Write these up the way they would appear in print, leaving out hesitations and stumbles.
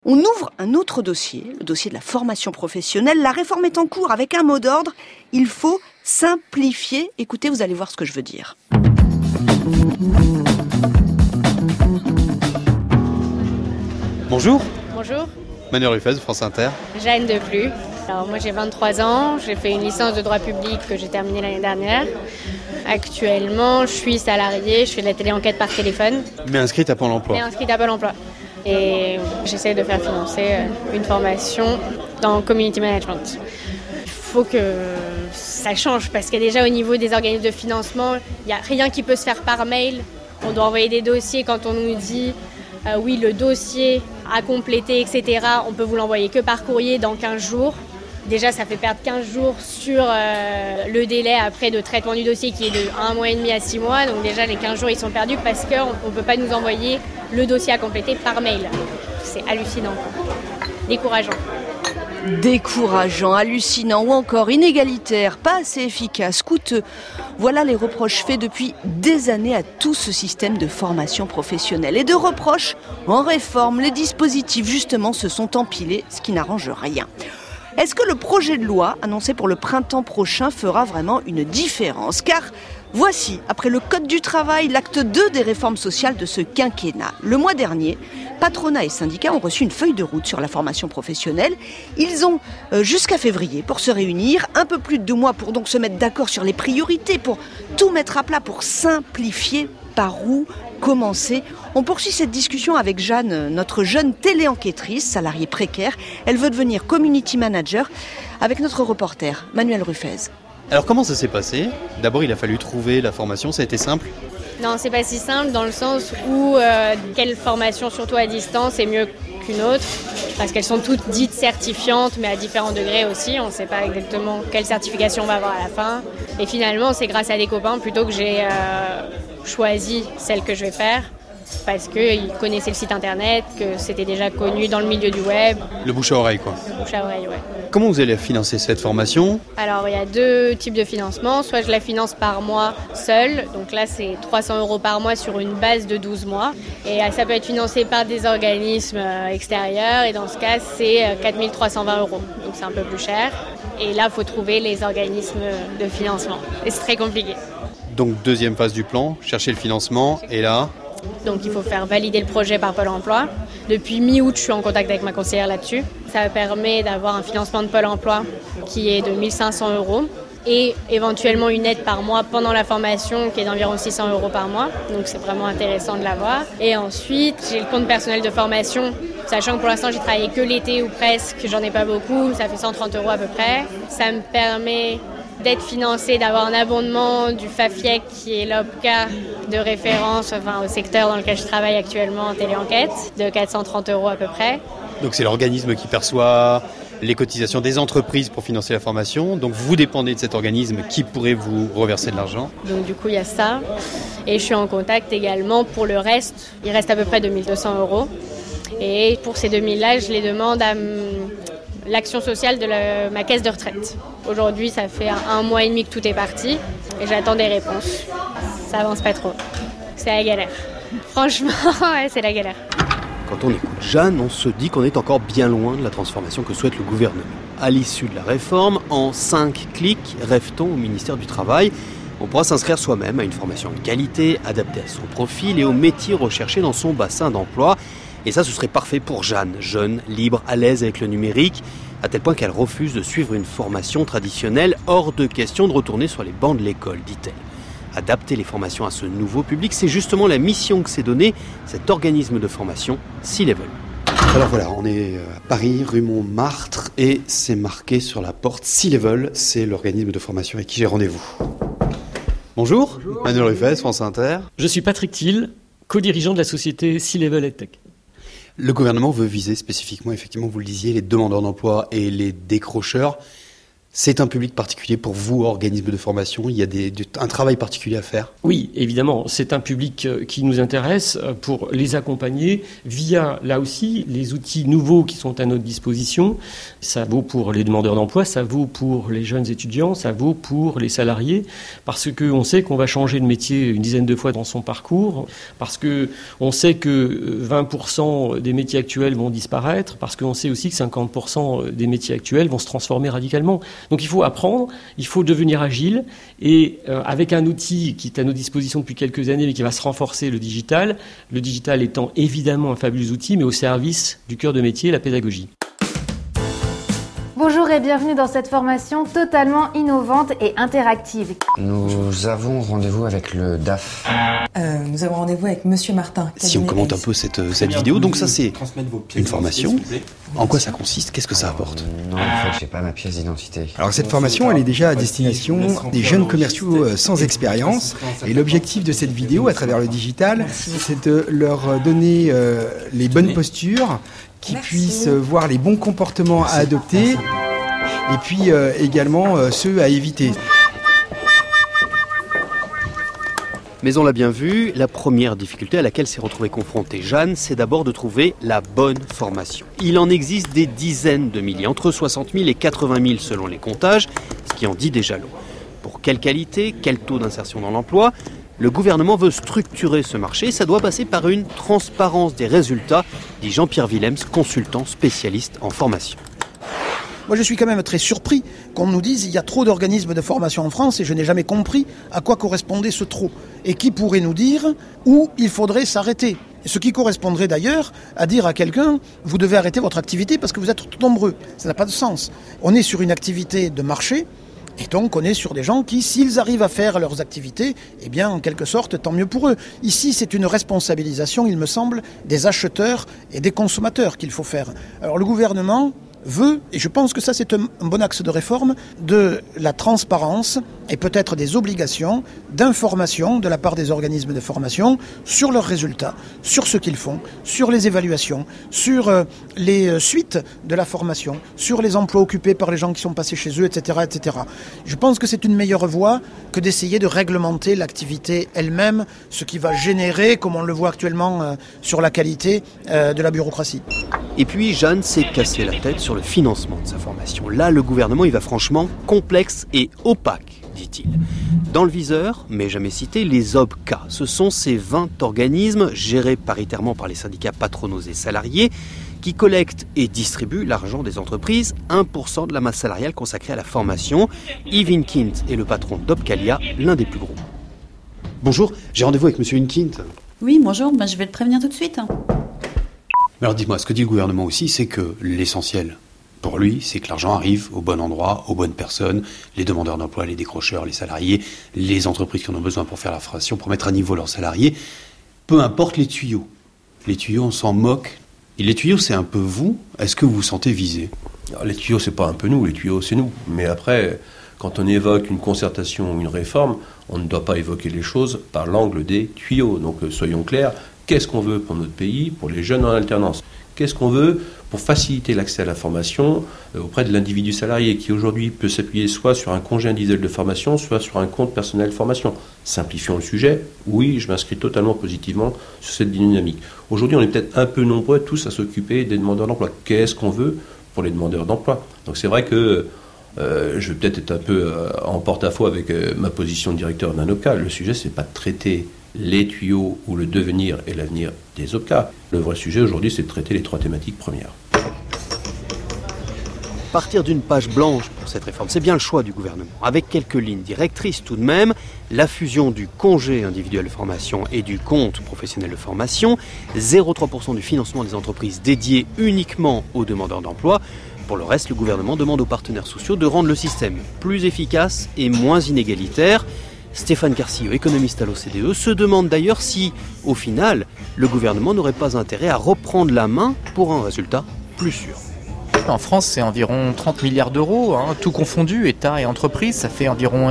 On ouvre un autre dossier, le dossier de la formation professionnelle. La réforme est en cours avec un mot d'ordre. Il faut simplifier. Écoutez, vous allez voir ce que je veux dire. Bonjour. Bonjour. Manuel Rufez, France Inter. Jeanne Deplu. Alors moi j'ai 23 ans, j'ai fait une licence de droit public que j'ai terminée l'année dernière. Actuellement, je suis salariée, je fais de la téléenquête par téléphone. Mais inscrite à Pôle emploi. Et inscrite à Pôle emploi. Et j'essaie de faire financer une formation dans Community Management. Il faut que ça change parce que déjà au niveau des organismes de financement, il n'y a rien qui peut se faire par mail. On doit envoyer des dossiers quand on nous dit oui, le dossier à compléter, etc. On peut vous l'envoyer que par courrier dans 15 jours. Déjà, ça fait perdre 15 jours sur le délai après de traitement du dossier qui est de 1 mois et demi à 6 mois. Donc déjà, les 15 jours, ils sont perdus parce qu'on ne peut pas nous envoyer le dossier à compléter par mail. C'est hallucinant. Décourageant. Décourageant, hallucinant ou encore inégalitaire, pas assez efficace, coûteux. Voilà les reproches faits depuis des années à tout ce système de formation professionnelle. Et de reproches en réforme, les dispositifs justement se sont empilés, ce qui n'arrange rien. Est-ce que le projet de loi annoncé pour le printemps prochain fera vraiment une différence ? Car voici, après le Code du travail, l'acte 2 des réformes sociales de ce quinquennat. Le mois dernier, patronat et syndicats ont reçu une feuille de route sur la formation professionnelle. Ils ont jusqu'à février pour se réunir, un peu plus de 2 mois pour donc se mettre d'accord sur les priorités, pour tout mettre à plat, pour simplifier. Par où commencer ? On poursuit cette discussion avec Jeanne, notre jeune téléenquêtrice, salariée précaire. Elle veut devenir community manager avec notre reporter, Manuel Rufez. Alors comment ça s'est passé ? D'abord, il a fallu trouver la formation, ça a été simple ? Non, c'est pas si simple dans le sens où quelle formation, surtout à distance, est mieux qu'une autre. Parce qu'elles sont toutes dites certifiantes, mais à différents degrés aussi. On ne sait pas exactement quelle certification on va avoir à la fin. Et finalement, c'est grâce à des copains plutôt que j'ai choisi celle que je vais faire. Parce qu'ils connaissaient le site internet, que c'était déjà connu dans le milieu du web. Le bouche à oreille, quoi. Le bouche à oreille, ouais. Comment vous allez financer cette formation ? Alors, il y a 2 types de financement. Soit je la finance par mois seule. Donc là, c'est 300 € par mois sur une base de 12 mois. Et ça peut être financé par des organismes extérieurs. Et dans ce cas, c'est 4 320 €. Donc c'est un peu plus cher. Et là, il faut trouver les organismes de financement. Et c'est très compliqué. Donc deuxième phase du plan, chercher le financement. Et là ? Donc il faut faire valider le projet par Pôle emploi. Depuis mi-août, je suis en contact avec ma conseillère là-dessus. Ça permet d'avoir un financement de Pôle emploi qui est de 1 500 € et éventuellement une aide par mois pendant la formation qui est d'environ 600 € par mois. Donc c'est vraiment intéressant de l'avoir. Et ensuite, j'ai le compte personnel de formation, sachant que pour l'instant, j'ai travaillé que l'été ou presque, j'en ai pas beaucoup, ça fait 130 € à peu près. Ça me permet d'être financé, d'avoir un abondement du FAFIEC qui est l'OPCA de référence au secteur dans lequel je travaille actuellement en téléenquête, de 430 € à peu près. Donc c'est l'organisme qui perçoit les cotisations des entreprises pour financer la formation. Donc vous dépendez de cet organisme qui pourrait vous reverser de l'argent. Donc du coup il y a ça. Et je suis en contact également pour le reste. Il reste à peu près 2 200 €. Et pour ces 2 000-là, je les demande à l'action sociale de ma caisse de retraite. Aujourd'hui, ça fait 1 mois et demi que tout est parti et j'attends des réponses. Ça avance pas trop. C'est la galère. Franchement, ouais, c'est la galère. Quand on écoute Jeanne, on se dit qu'on est encore bien loin de la transformation que souhaite le gouvernement. À l'issue de la réforme, en 5 clics, rêve-t-on au ministère du Travail. On pourra s'inscrire soi-même à une formation de qualité, adaptée à son profil et aux métiers recherchés dans son bassin d'emploi. Et ça, ce serait parfait pour Jeanne, jeune, libre, à l'aise avec le numérique, à tel point qu'elle refuse de suivre une formation traditionnelle. Hors de question de retourner sur les bancs de l'école, dit-elle. Adapter les formations à ce nouveau public, c'est justement la mission que s'est donnée cet organisme de formation, C-Level. Alors voilà, on est à Paris, rue Montmartre, et c'est marqué sur la porte C-Level, c'est l'organisme de formation avec qui j'ai rendez-vous. Bonjour. Manuel Rufez, France Inter. Je suis Patrick Thiel, co-dirigeant de la société C-Level EdTech. Le gouvernement veut viser spécifiquement, effectivement, vous le disiez, les demandeurs d'emploi et les décrocheurs. C'est un public particulier pour vous, organisme de formation. Il y a un travail particulier à faire. Oui, évidemment, c'est un public qui nous intéresse pour les accompagner via, là aussi, les outils nouveaux qui sont à notre disposition. Ça vaut pour les demandeurs d'emploi, ça vaut pour les jeunes étudiants, ça vaut pour les salariés, parce qu'on sait qu'on va changer de métier une dizaine de fois dans son parcours, parce qu'on sait que 20% des métiers actuels vont disparaître, parce qu'on sait aussi que 50% des métiers actuels vont se transformer radicalement. Donc il faut apprendre, il faut devenir agile et avec un outil qui est à nos dispositions depuis quelques années mais qui va se renforcer, le digital étant évidemment un fabuleux outil mais au service du cœur de métier, la pédagogie. Bonjour et bienvenue dans cette formation totalement innovante et interactive. Nous avons rendez-vous avec le DAF. Nous avons rendez-vous avec Monsieur Martin. Si on commente un peu cette vidéo, donc ça c'est une formation. En quoi ça consiste? Qu'est-ce que ça apporte? Non, en fait, j'ai pas ma pièce d'identité. Alors cette formation, elle est déjà à destination des jeunes commerciaux sans expérience. Et l'objectif de cette vidéo, à travers le digital, c'est de leur donner les bonnes postures, qu'ils puissent voir les bons comportements à adopter et puis également ceux à éviter. Mais on l'a bien vu, la première difficulté à laquelle s'est retrouvée confrontée Jeanne, c'est d'abord de trouver la bonne formation. Il en existe des dizaines de milliers, entre 60 000 et 80 000 selon les comptages, ce qui en dit déjà long. Pour quelle qualité, quel taux d'insertion dans l'emploi ? Le gouvernement veut structurer ce marché, ça doit passer par une transparence des résultats, dit Jean-Pierre Willems, consultant spécialiste en formation. Moi, je suis quand même très surpris qu'on nous dise qu'il y a trop d'organismes de formation en France et je n'ai jamais compris à quoi correspondait ce trop. Et qui pourrait nous dire où il faudrait s'arrêter. Ce qui correspondrait d'ailleurs à dire à quelqu'un « vous devez arrêter votre activité parce que vous êtes trop nombreux ». Ça n'a pas de sens. On est sur une activité de marché et donc on est sur des gens qui, s'ils arrivent à faire leurs activités, eh bien en quelque sorte, tant mieux pour eux. Ici, c'est une responsabilisation, il me semble, des acheteurs et des consommateurs qu'il faut faire. Alors le gouvernement veut, et je pense que ça c'est un bon axe de réforme, de la transparence et peut-être des obligations d'information de la part des organismes de formation sur leurs résultats, sur ce qu'ils font, sur les évaluations, sur les suites de la formation, sur les emplois occupés par les gens qui sont passés chez eux, etc., etc. Je pense que c'est une meilleure voie que d'essayer de réglementer l'activité elle-même, ce qui va générer, comme on le voit actuellement sur la qualité, de la bureaucratie. Et puis Jeanne s'est cassé la tête sur le financement de sa formation. Là, le gouvernement, il va franchement complexe et opaque, dit-il. Dans le viseur, mais jamais cité, les OBCA. Ce sont ces 20 organismes gérés paritairement par les syndicats patronaux et salariés qui collectent et distribuent l'argent des entreprises, 1% de la masse salariale consacrée à la formation. Yves Inkind est le patron d'Obcalia, l'un des plus gros. Bonjour, j'ai rendez-vous avec Monsieur Inkind. Oui, bonjour, je vais le prévenir tout de suite. Alors dites-moi, ce que dit le gouvernement aussi, c'est que l'essentiel pour lui, c'est que l'argent arrive au bon endroit, aux bonnes personnes, les demandeurs d'emploi, les décrocheurs, les salariés, les entreprises qui en ont besoin pour faire la formation, pour mettre à niveau leurs salariés. Peu importe les tuyaux. Les tuyaux, on s'en moque. Et les tuyaux, c'est un peu vous. Est-ce que vous vous sentez visé ? Alors, les tuyaux, c'est pas un peu nous, les tuyaux, c'est nous. Mais après, quand on évoque une concertation ou une réforme, on ne doit pas évoquer les choses par l'angle des tuyaux. Donc soyons clairs. Qu'est-ce qu'on veut pour notre pays, pour les jeunes en alternance ? Qu'est-ce qu'on veut pour faciliter l'accès à la formation auprès de l'individu salarié qui aujourd'hui peut s'appuyer soit sur un congé individuel de formation, soit sur un compte personnel de formation. Simplifions le sujet. Oui, je m'inscris totalement positivement sur cette dynamique. Aujourd'hui, on est peut-être un peu nombreux tous à s'occuper des demandeurs d'emploi. Qu'est-ce qu'on veut pour les demandeurs d'emploi ? Donc c'est vrai que je vais peut-être être un peu en porte-à-faux avec ma position de directeur d'un OBCA. Le sujet, c'est pas de traiter les tuyaux ou le devenir et l'avenir des OBCA. Le vrai sujet aujourd'hui, c'est de traiter les 3 thématiques premières. Partir d'une page blanche pour cette réforme, c'est bien le choix du gouvernement. Avec quelques lignes directrices tout de même, la fusion du congé individuel de formation et du compte professionnel de formation, 0,3% du financement des entreprises dédiées uniquement aux demandeurs d'emploi. Pour le reste, le gouvernement demande aux partenaires sociaux de rendre le système plus efficace et moins inégalitaire. Stéphane Carcillo, économiste à l'OCDE, se demande d'ailleurs si, au final, le gouvernement n'aurait pas intérêt à reprendre la main pour un résultat plus sûr. En France, c'est environ 30 milliards d'euros, tout confondu, État et entreprise, ça fait environ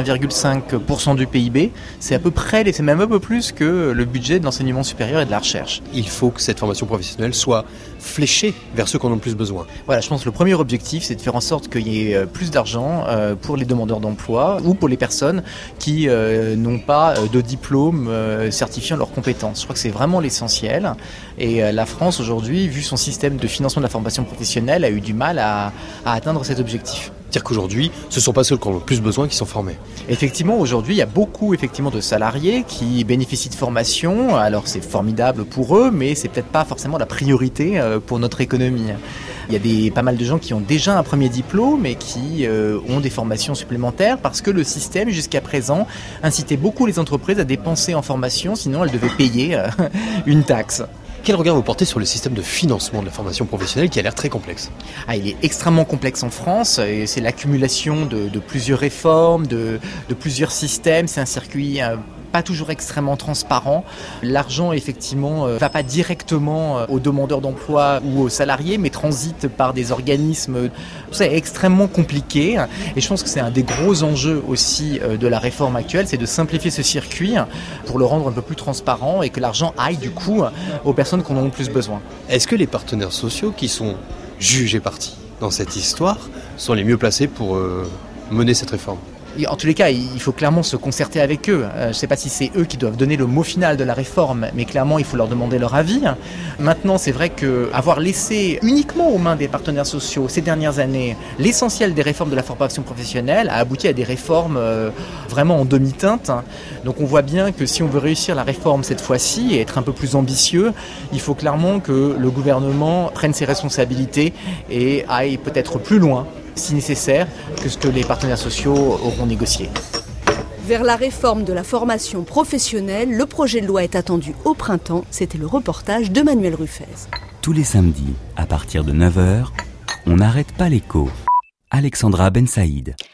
1,5% du PIB. C'est à peu près, c'est même un peu plus que le budget de l'enseignement supérieur et de la recherche. Il faut que cette formation professionnelle soit fléchée vers ceux qui en ont le plus besoin. Voilà, je pense que le premier objectif, c'est de faire en sorte qu'il y ait plus d'argent pour les demandeurs d'emploi ou pour les personnes qui n'ont pas de diplôme certifiant leurs compétences. Je crois que c'est vraiment l'essentiel. Et la France, aujourd'hui, vu son système de financement de la formation professionnelle, a eu du mal à atteindre cet objectif. C'est-à-dire qu'aujourd'hui, ce ne sont pas ceux qui ont le plus besoin qui sont formés. Effectivement, aujourd'hui, il y a beaucoup de salariés qui bénéficient de formation. Alors c'est formidable pour eux, mais c'est peut-être pas forcément la priorité pour notre économie. Il y a pas mal de gens qui ont déjà un premier diplôme et qui ont des formations supplémentaires parce que le système, jusqu'à présent, incitait beaucoup les entreprises à dépenser en formation, sinon elles devaient payer une taxe. Quel regard vous portez sur le système de financement de la formation professionnelle qui a l'air très complexe ? Il est extrêmement complexe en France et c'est l'accumulation de plusieurs réformes, de plusieurs systèmes. C'est un circuit pas toujours extrêmement transparent. L'argent, effectivement, va pas directement aux demandeurs d'emploi ou aux salariés, mais transite par des organismes. C'est extrêmement compliqué. Et je pense que c'est un des gros enjeux aussi de la réforme actuelle, c'est de simplifier ce circuit pour le rendre un peu plus transparent et que l'argent aille du coup aux personnes qui en ont le plus besoin. Est-ce que les partenaires sociaux qui sont jugés partis dans cette histoire sont les mieux placés pour mener cette réforme ? En tous les cas, il faut clairement se concerter avec eux. Je ne sais pas si c'est eux qui doivent donner le mot final de la réforme, mais clairement, il faut leur demander leur avis. Maintenant, c'est vrai qu'avoir laissé uniquement aux mains des partenaires sociaux ces dernières années l'essentiel des réformes de la formation professionnelle a abouti à des réformes vraiment en demi-teinte. Donc on voit bien que si on veut réussir la réforme cette fois-ci et être un peu plus ambitieux, il faut clairement que le gouvernement prenne ses responsabilités et aille peut-être plus loin, si nécessaire, que ce que les partenaires sociaux auront négocié. Vers la réforme de la formation professionnelle, le projet de loi est attendu au printemps. C'était le reportage de Manuel Ruffez. Tous les samedis, à partir de 9h, on n'arrête pas l'écho. Alexandra Ben Saïd.